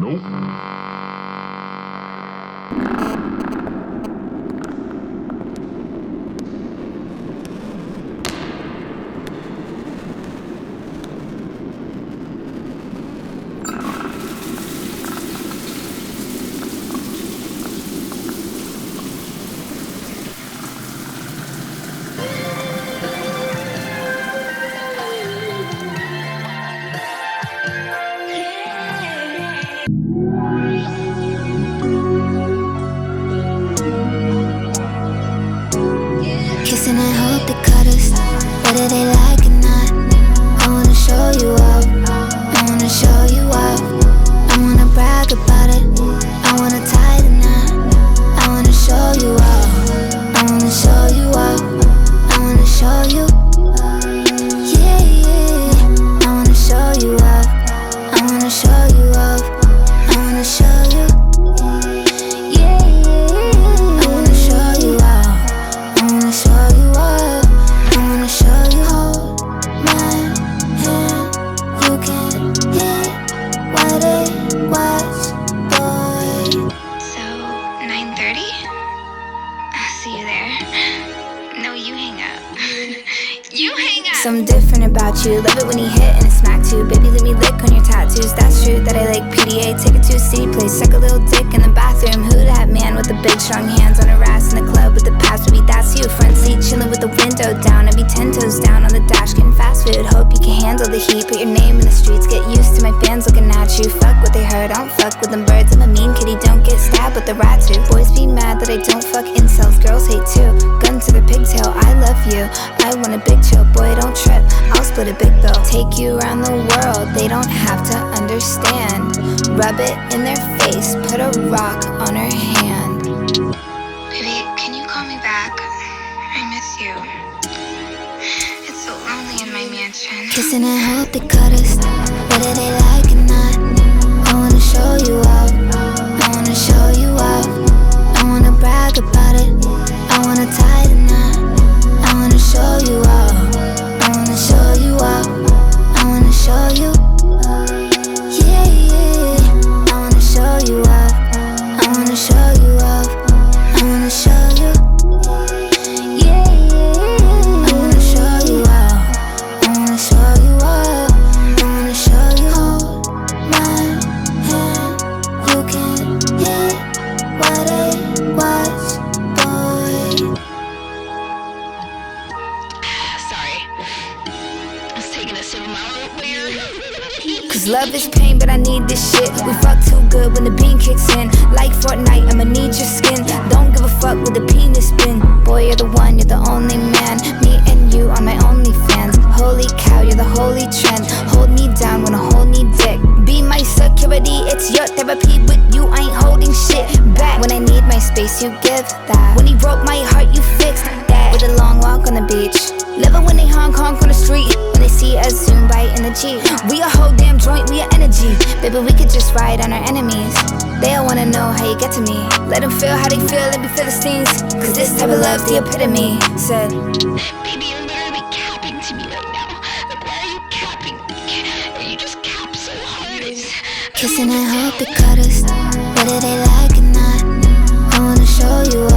Kissing and hope they cut us, whether they like it or not. I wanna show you up, I wanna show you up. I wanna brag about it, I wanna tie the knot. I wanna show you up, I wanna show you up. I wanna show you, yeah, yeah. I wanna show you up, I wanna show you up. I wanna show you, yeah, yeah. I wanna show you up, I wanna show you up. I wanna show you, hold my hand. You can hit what it was, boy. So, 9:30? I'll see you there. No, you hang up. You hang up! Something different about you, love it when you hit and it smack too. Baby, let me lick on your tattoos, that's true that I like PDA. Take it to a city place, suck a little dick in the bathroom. Who that man with the big strong hands on her ass in the club with the past? Maybe that's you, front seat chilling with the window down. I'd be 10 toes down on the dash getting fast food. Hope you can handle the heat, put your name in the streets. Get used to my fans looking at you. Fuck what they heard, I don't fuck with them birds. I'm a mean kitty, don't get stabbed with the rat too. Boys be mad that I don't fuck incels, girls hate too. Gun to the pigtail, I love you. I want a big chill, boy don't trip, I'll split a big bill. Take you around the world, they don't have to understand. Rub it in their face, put a rock on her hand. Baby, can you call me back? I miss you. It's so lonely in my mansion. Kissing and hope they cut us, whether they like it or not. I wanna show you up, I wanna show you up. I wanna brag about it, I wanna tie the knot. I wanna show you up, I wanna show you up. I wanna show you, yeah, yeah. I wanna show you up, I wanna show you up. I wanna show you, yeah, yeah. I wanna show you up, I wanna show you up. I wanna show you, hold my hand. You can hit what it was, boy. Sorry. I was taking a sip of my root beer. Cause love is pain, but I need this shit. We fuck too good when the bean kicks in. Like Fortnite, I'ma need your skin. Don't give a fuck with the penis spin. Boy, you're the one, you're the only man. Me and you on my OnlyFans. Holy cow, you're the holy trend. Hold me down when I hold me dick. Be my security, it's your therapy. With you, I ain't holding shit back. When I need my space, you give that. When he broke my heart, you fixed that. With a long walk on the beach. Love it when they honk on the street. When they see us zoom by in the Jeep. We a whole damn joint, we a energy. Baby, we could just ride on our enemies. They all wanna know how you get to me. Let them feel how they feel, let me feel the stings. Cause this type of love's the epitome. Said, Baby, you're literally capping to me right now. Like, why are you capping? You just cap so hard. kissing and hope they cut us, whether they like it or not. I wanna show you up,